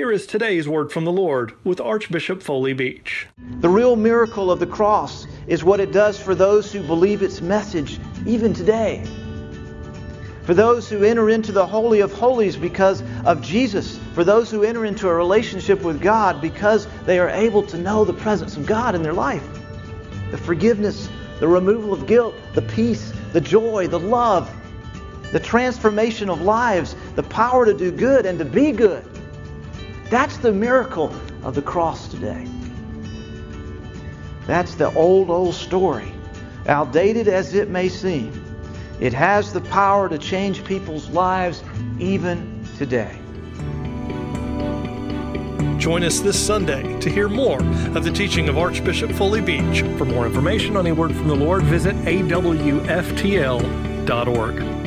Here is today's word from the Lord with Archbishop Foley Beach. The real miracle of the cross is what it does for those who believe its message even today. For those who enter into the Holy of Holies because of Jesus. For those who enter into a relationship with God because they are able to know the presence of God in their life. The forgiveness, the removal of guilt, the peace, the joy, the love, the transformation of lives, the power to do good and to be good. That's the miracle of the cross today. That's the old story. Outdated as it may seem, it has the power to change people's lives even today. Join us this Sunday to hear more of the teaching of Archbishop Foley Beach. For more information on a word from the Lord, visit awftl.org.